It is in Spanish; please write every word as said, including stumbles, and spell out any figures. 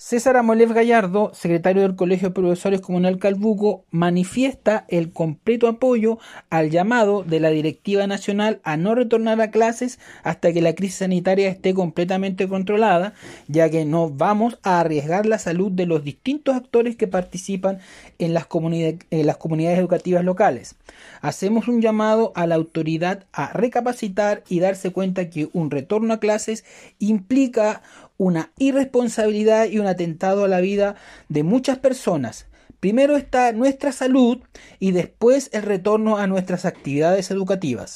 César Amolev Gallardo, secretario del Colegio de Profesores Comunal Calbuco, manifiesta el completo apoyo al llamado de la Directiva Nacional a no retornar a clases hasta que la crisis sanitaria esté completamente controlada, ya que no vamos a arriesgar la salud de los distintos actores que participan en las, comunidad, en las comunidades educativas locales. Hacemos un llamado a la autoridad a recapacitar y darse cuenta que un retorno a clases implica una irresponsabilidad y un atentado a la vida de muchas personas. Primero está nuestra salud y después el retorno a nuestras actividades educativas.